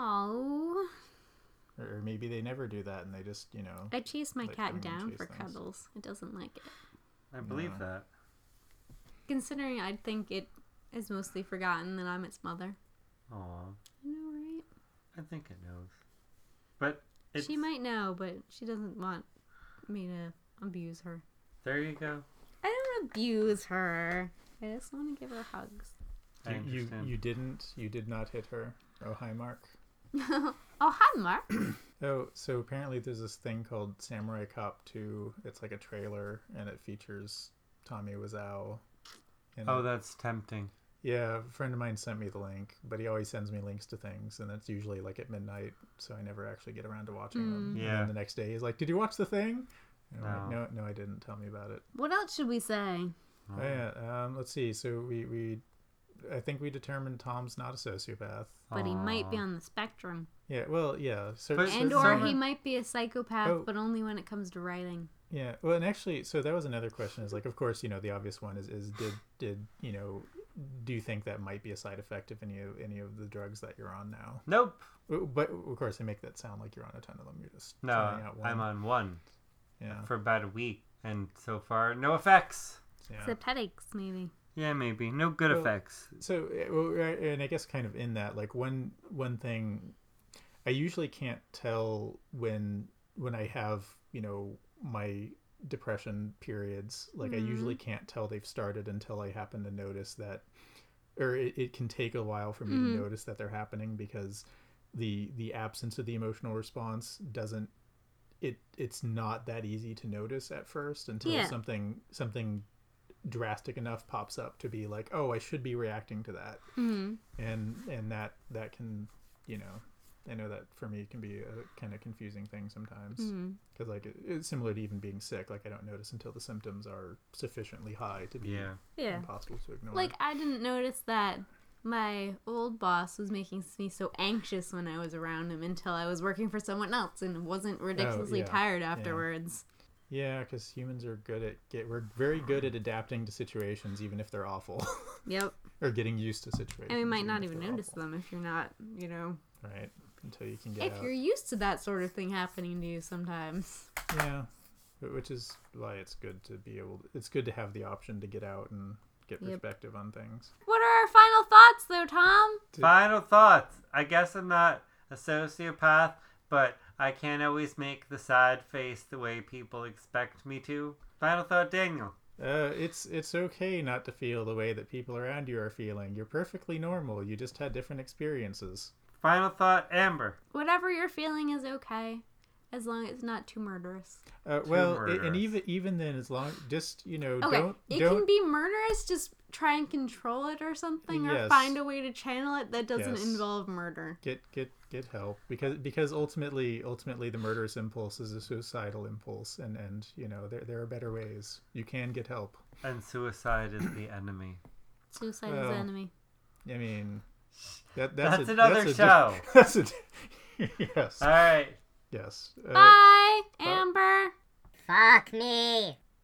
Oh, Or maybe they never do that and they just, you know. I chase my Like cat having them down chase for things. cuddles. It doesn't like it. I believe No. that. Considering I think it is mostly forgotten that I'm its mother. Aw, I know, right? I think it knows. But it's, She might know, but she doesn't want me to abuse her. there you go. I don't abuse her. I just want to give her hugs. I You, you understand. you didn't you did not hit her. Oh, hi, Mark. Oh, hi, Mark. Oh, so apparently there's this thing called Samurai Cop two. It's like a trailer and it features Tommy Wiseau. And Oh, that's tempting. yeah, a friend of mine sent me the link, but he always sends me links to things, and it's usually like at midnight, so I never actually get around to watching them. Mm. And Yeah. then the next day he's like, "Did you watch the thing?" And I'm like, No. no, no, I didn't. Tell me about it. What else should we say? Oh, yeah. Um, let's see. So we, we, I think we determined Tom's not a sociopath. But he might be Aw. on the spectrum. Yeah. Well, yeah. cer- But- cer- And so- or certain- he might be a psychopath, Oh. but only when it comes to writing. Yeah. Well, and actually, so that was another question. Is like, of course, you know, the obvious one is, is did did you know, do you think that might be a side effect of any of any of the drugs that you're on now? Nope. But of course, they make that sound like you're on a ton of them. You're just No, trying out one. I'm on one Yeah. for about a week, and so far, no effects. Yeah. Except headaches, maybe. Yeah, maybe. No good Well, effects. So, uh, well, right, and I guess kind of in that, like one one thing, I usually can't tell when when I have, you know, my depression periods. Like I usually can't tell they've started until I happen to notice that, or it, it can take a while for me Mhm. to notice that they're happening because the the absence of the emotional response doesn't. It it's not that easy to notice at first until Yeah. something something drastic enough pops up to be like, oh, I should be reacting to that, Hmm. and and that that can, you know, I know that for me can be a kind of confusing thing sometimes. Mm. Because like it, it's similar to even being sick. Like I don't notice until the symptoms are sufficiently high to be Yeah. Yeah. impossible to ignore. Like, I didn't notice that my old boss was making me so anxious when I was around him until I was working for someone else and wasn't ridiculously yeah, tired yeah. afterwards. yeah, because humans are good at get we're very good at adapting to situations even if they're awful, Yep. or getting used to situations. And we might not if even they're notice awful. them if you're not, you know, Right, until you can get if out. you're used to that sort of thing happening to you sometimes. Yeah, but which is why it's good to be able. To, it's good to have the option to get out and get Yep. perspective on things. What are our final thoughts, though, Tom? Final thoughts. I guess I'm not a sociopath, but I can't always make the sad face the way people expect me to. Final thought, Daniel. Uh, it's it's okay not to feel the way that people around you are feeling. You're perfectly normal. You just had different experiences. Final thought, Amber. Whatever you're feeling is okay, as long as it's not too murderous. Uh, well, a- and murderous. even even then, as long just you know, Okay, don't it don't can be murderous, just try and control it or something, or Yes. find a way to channel it that doesn't Yes. involve murder. get get get help because because ultimately ultimately the murderous impulse is a suicidal impulse, and and you know there there are better ways. You can get help. And suicide is the enemy. Suicide is Well, the enemy. I mean, that that's, That's a, another that's a show. di- that's a di- yes All right. yes. Uh, Bye, Amber. Fuck me.